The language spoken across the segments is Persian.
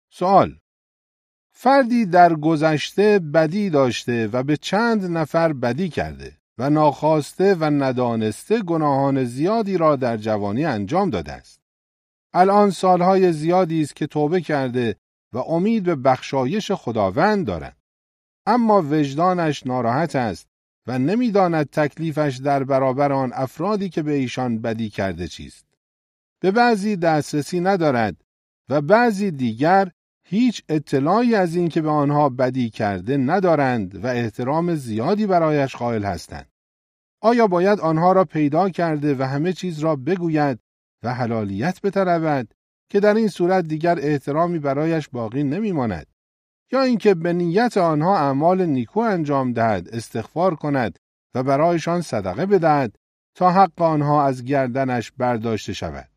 سوال: فردی در گذشته بدی داشته و به چند نفر بدی کرده و ناخواسته و ندانسته گناهان زیادی را در جوانی انجام داده است. الان سالهای زیادی است که توبه کرده و امید به بخشایش خداوند دارد. اما وجدانش ناراحت است و نمی‌داند تکلیفش در برابر آن افرادی که به ایشان بدی کرده چیست. به بعضی دسترسی ندارد و بعضی دیگر هیچ اطلاعی از این که به آنها بدی کرده ندارند و احترام زیادی برایش قائل هستند. آیا باید آنها را پیدا کرده و همه چیز را بگوید و حلالیت بطلبد که در این صورت دیگر احترامی برایش باقی نمی‌ماند؟ یا اینکه به نیت آنها اعمال نیکو انجام دهد، استغفار کند و برایشان صدقه بدهد تا حق آنها از گردنش برداشته شود؟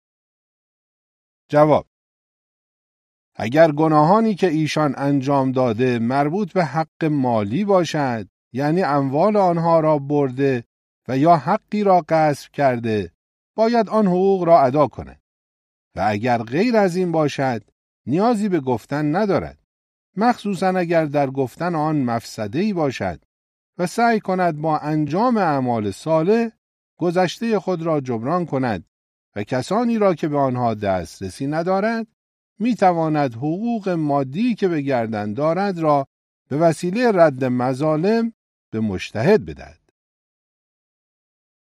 جواب: اگر گناهانی که ایشان انجام داده مربوط به حق مالی باشد، یعنی اموال آنها را برده و یا حقی را غصب کرده، باید آن حقوق را ادا کند. و اگر غیر از این باشد، نیازی به گفتن ندارد، مخصوصا اگر در گفتن آن مفسده‌ای باشد و سعی کند با انجام اعمال صالح گذشته خود را جبران کند و کسانی را که به آنها دسترسی ندارد میتواند حقوق مادی که به گردن دارد را به وسیله رد مظالم به مجتهد بدهد.